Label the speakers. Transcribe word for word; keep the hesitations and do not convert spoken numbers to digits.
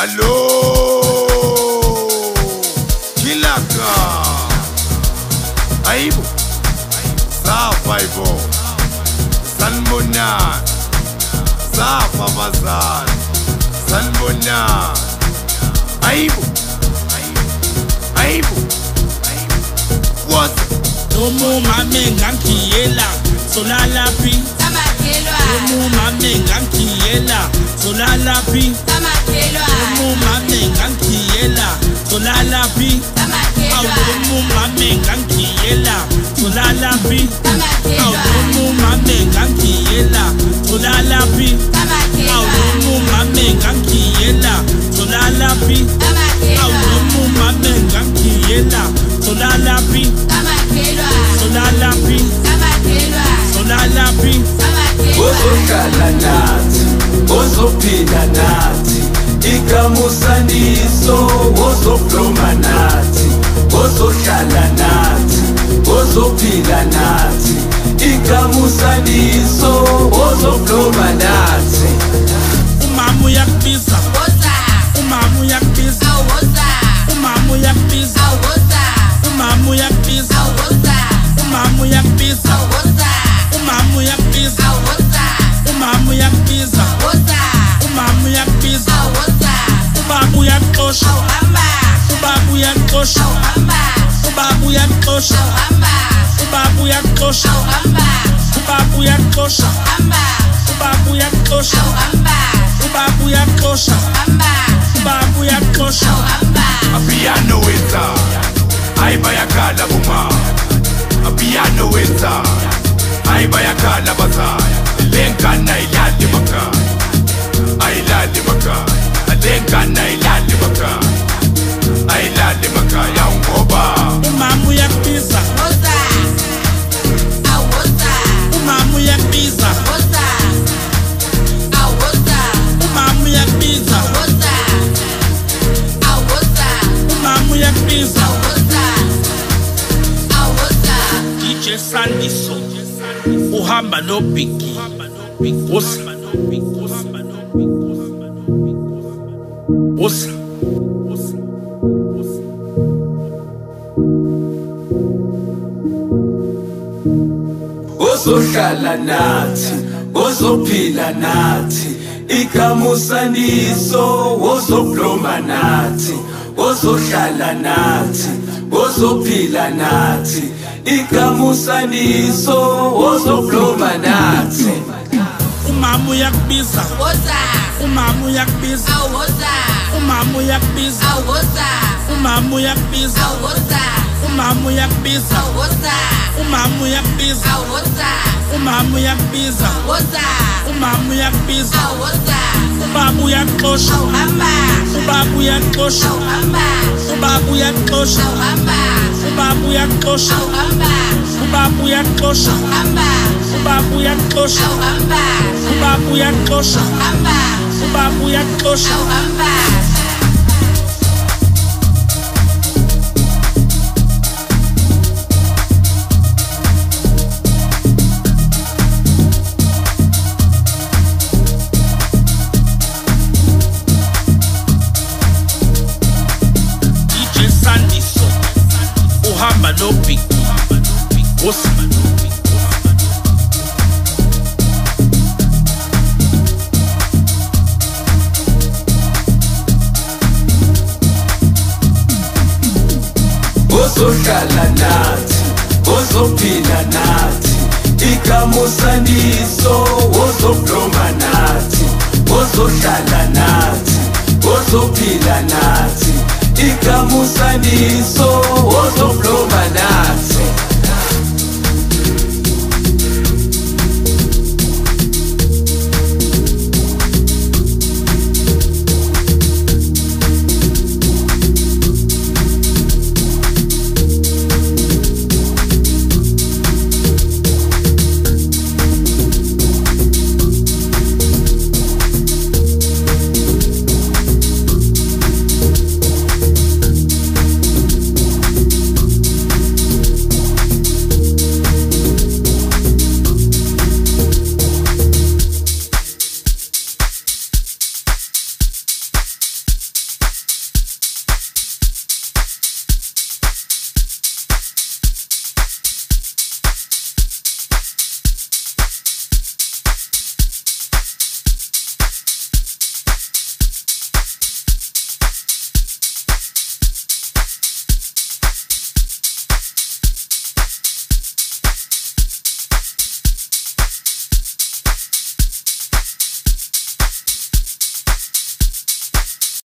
Speaker 1: Allo Kilaka Aibu Safaibo Salmona Safavazan Salmona Aibu Aibu What?
Speaker 2: Nomu mame ngankiyela solala pi
Speaker 3: Tamakelwa
Speaker 2: Nomu mame ngankiyela solala pi
Speaker 3: Tamakelwa
Speaker 2: Nomu mame ngankiyela solala pi
Speaker 3: Tamakelwa
Speaker 2: Nomu mame ngankiyela solala pi
Speaker 3: Tamakelwa
Speaker 2: Nomu mame ngankiyela solala pi
Speaker 3: Tamakelwa
Speaker 2: Nomu mame ngankiyela solala pi
Speaker 3: Tamakelwa
Speaker 2: Nomu mame ngankiyela solala pi
Speaker 3: Tamakelwa
Speaker 2: solala pi
Speaker 3: Tamakelwa
Speaker 2: solala pi
Speaker 3: Tamakelwa
Speaker 4: Ozohlala nathi, ozophila nathi, ikamusaniso, ozobloma nathi, ozohlala nathi, ozophila nathi, ikamusaniso, ozobloma nathi.
Speaker 2: Umama uyakubiza,
Speaker 3: Woza
Speaker 2: umama uyakubiza,
Speaker 3: Awoza
Speaker 2: umama uyakubiza,
Speaker 3: Awoza
Speaker 2: umama uyakubiza,
Speaker 3: Awoza
Speaker 2: umama uyakubiza,
Speaker 3: Awoza
Speaker 2: umama uyakubiza,
Speaker 3: Awoza
Speaker 2: umama uyakubiza,
Speaker 3: Woza
Speaker 2: umama uyakubiza,
Speaker 3: Awoza
Speaker 2: ubaba uyakuxosha,
Speaker 3: Awamba
Speaker 2: ubaba uyakuxosha,
Speaker 3: Awamba
Speaker 2: ubaba uyakuxosha,
Speaker 3: Awamba
Speaker 2: ubaba uyakuxosha,
Speaker 3: Awamba
Speaker 2: ubaba uyakuxosha,
Speaker 3: Amba
Speaker 2: ubaba uyakuxosha,
Speaker 3: Awamba
Speaker 2: ubaba uyakuxosha,
Speaker 3: Amba
Speaker 2: ubaba uyakuxosha.
Speaker 3: Awamba
Speaker 1: Apiano weta Aiba yakala buma Apiano weta Aiba yakala baza Lenka na ilali maka Ailali maka Lenka na ilali maka Ailali maka ya ungoba
Speaker 2: Umama uyakubiza,
Speaker 3: Woza Awoza
Speaker 2: umama uyakubiza,
Speaker 3: Woza Awoza
Speaker 2: umama uyakubiza,
Speaker 3: Woza Awoza
Speaker 2: umama uyakubiza.
Speaker 3: Awoza Awoza
Speaker 2: D J Sandiso uhamba no Biggie Wosa Wosa
Speaker 4: Ozohlala nathi, ozophila nathi, ikamusaniso, ozobloma nathi, ozohlala nathi, ozophila nathi, ikamusaniso, ozobloma nathi.
Speaker 2: umama uyakubiza,
Speaker 3: Woza
Speaker 2: umama uyakubiza,
Speaker 3: Awoza
Speaker 2: umama uyakubiza,
Speaker 3: Awoza
Speaker 2: umama uyakubiza,
Speaker 3: Awoza
Speaker 2: umama uyakubiza,
Speaker 3: Awoza
Speaker 2: umama uyakubiza,
Speaker 3: Awoza
Speaker 2: umama uyakubiza,
Speaker 3: Woza
Speaker 2: umama uyakubiza,
Speaker 3: Awoza
Speaker 2: ubaba uyakuxosha,
Speaker 3: Awamba
Speaker 2: ubaba uyakuxosha,
Speaker 3: Awamba
Speaker 2: ubaba uyakuxosha,
Speaker 3: Awamba
Speaker 2: ubaba uyakuxosha,
Speaker 3: Awamba
Speaker 2: ubaba uyakuxosha,
Speaker 3: Amba
Speaker 2: ubaba uyakuxosha,
Speaker 3: Awamba
Speaker 2: ubaba uyakuxosha,
Speaker 3: Amba
Speaker 2: ubaba uyakuxosha.
Speaker 3: Awamba
Speaker 2: D J Sandiso uhamba no Biggie Wosa
Speaker 4: Ozohlala nathi, ozophila nathi, ikamusaniso, ozobloma nathi, ozohlala nathi, ozophila nathi, ikamusaniso, ozobloma nathi.